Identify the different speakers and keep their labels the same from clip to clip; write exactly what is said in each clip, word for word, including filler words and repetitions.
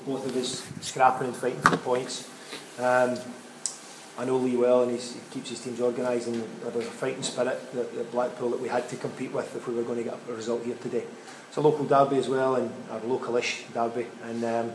Speaker 1: both of us scrapping and fighting for the points. Um, I know Lee well, and he's, he keeps his teams organised, and there's a fighting spirit that, that Blackpool that we had to compete with if we were going to get a result here today. It's a local derby as well, and our local-ish derby, and um,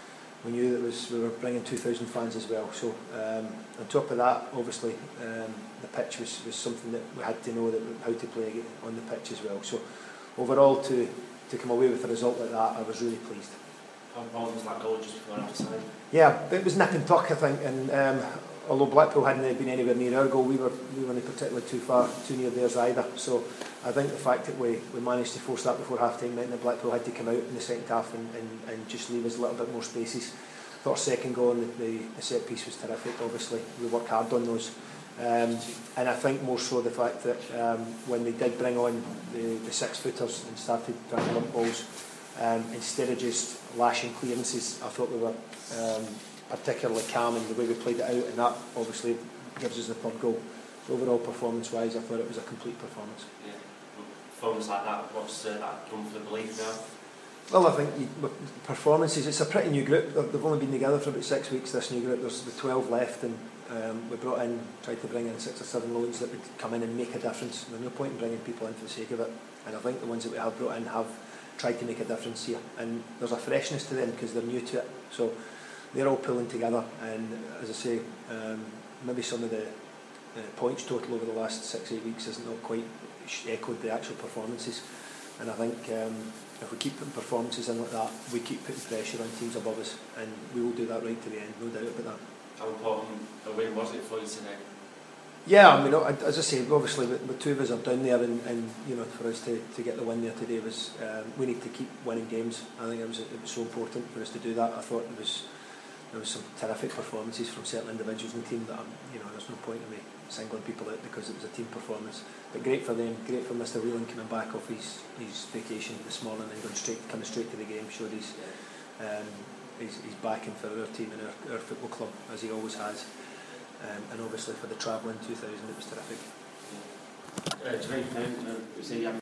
Speaker 1: we knew that it was, we were bringing two thousand fans as well. So um, on top of that, obviously um, the pitch was, was something that we had to know that how to play on the pitch as well. So overall, to to come away with a result like that, I was really pleased.
Speaker 2: How important was that goal just before half time?
Speaker 1: Yeah, it was nip and tuck, I think, and um, although Blackpool hadn't been anywhere near our goal, we were we weren't particularly too far, too near theirs either. So I think the fact that we, we managed to force that before half time meant that Blackpool had to come out in the second half and, and, and just leave us a little bit more spaces. I thought our second goal and the, the, the set piece was terrific. Obviously, we worked hard on those, um, and I think more so the fact that um, when they did bring on the, the six footers and started trying to lump balls, um, instead of just lashing clearances, I thought we were um, particularly calm in the way we played it out, and that obviously gives us the third goal. So overall, performance-wise, I thought it was a complete performance.
Speaker 2: Yeah, performance like that, what's uh, that done for the belief now?
Speaker 1: Well, I think you, performances, it's a pretty new group. They've only been together for about six weeks, this new group. There's the twelve left, and um, we brought in, tried to bring in six or seven loans that would come in and make a difference. There's no point in bringing people in for the sake of it, and I think the ones that we have brought in have tried to make a difference here, and there's a freshness to them because they're new to it. So they're all pulling together, and as I say, um, maybe some of the uh, points total over the last six, eight weeks has not quite echoed the actual performances, and I think um, if we keep putting performances in like that, we keep putting pressure on teams above us, and we will do that right to the end, no doubt about that.
Speaker 2: How important a win was it for you today?
Speaker 1: Yeah, I mean, as I say, obviously the, the two of us are down there, and, and you know, for us to, to get the win there today was, um, we need to keep winning games. I think it was it was so important for us to do that. I thought it was there was some terrific performances from certain individuals in the team that I'm, you know, there's no point in me singling people out because it was a team performance. But great for them, great for Mister Whelan coming back off his, his vacation this morning and going straight, coming straight to the game, showed his, um, his, his backing for our team and our, our football club, as he always has. Um, and obviously for the travelling two thousand, it was terrific.
Speaker 2: Uh,